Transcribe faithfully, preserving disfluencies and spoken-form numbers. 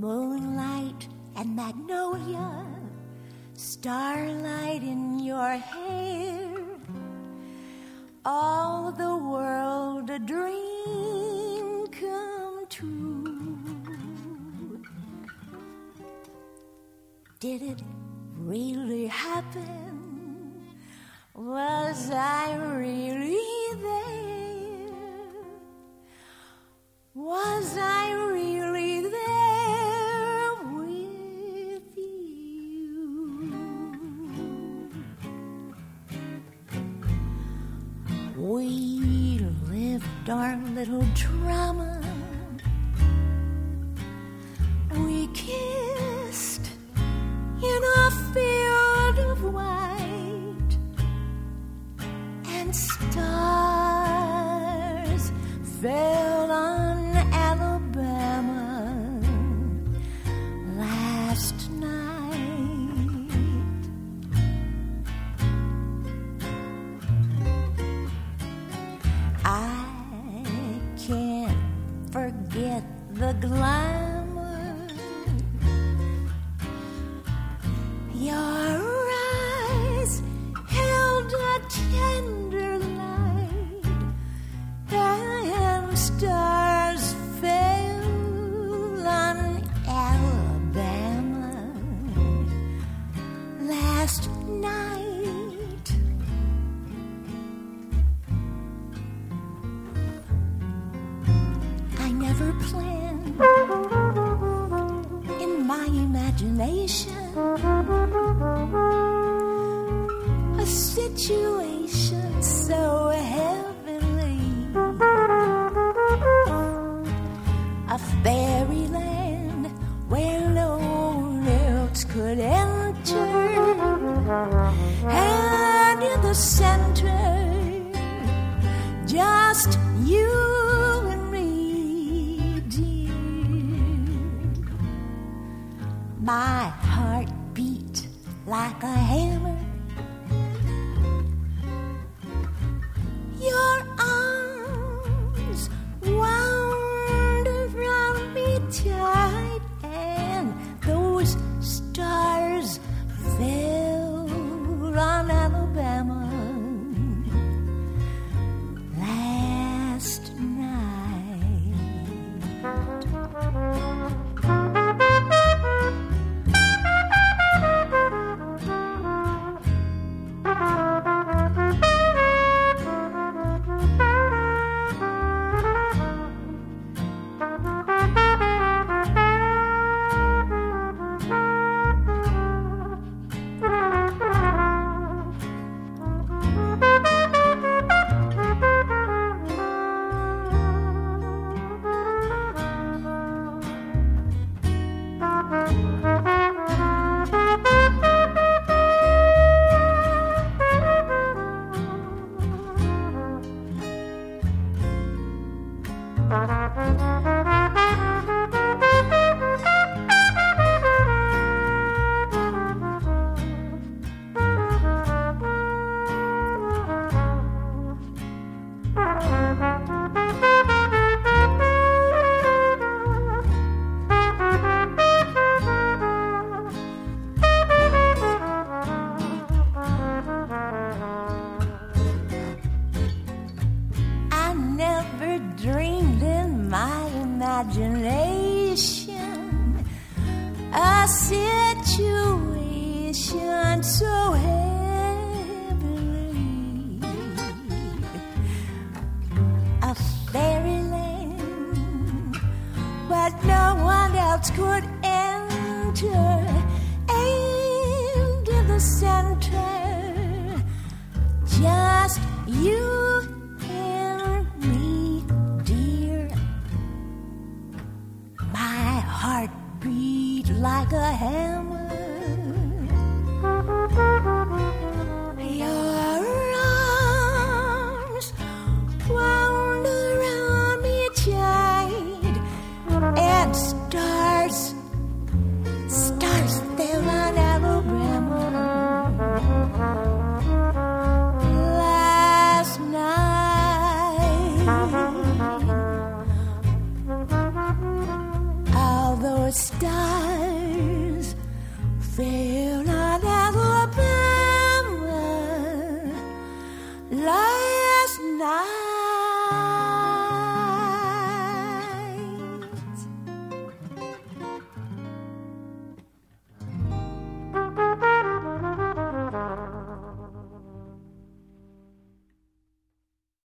Moonlight and magnolia, starlight in your hair, all the world a dream come true. Did it really happen? Was I really there? Was I really there with you? We lived our little drama. We kissed in a field of white, and stars fell on Alabama last night. I can't forget the glamour. Your eyes held a tender light, and stars fell on Alabama last night. I never planned in my imagination a situation so heavenly, a fairyland where no one else could enter, and in the center, just you and me, dear. My heart beat like a hammer. Your arms wound around me tight, and those stars fell on Alabama last night. Imagination, a situation so heavenly, a fairyland where no one else could enter, and in the center, just you and me, dear. My heart beat like a hammer.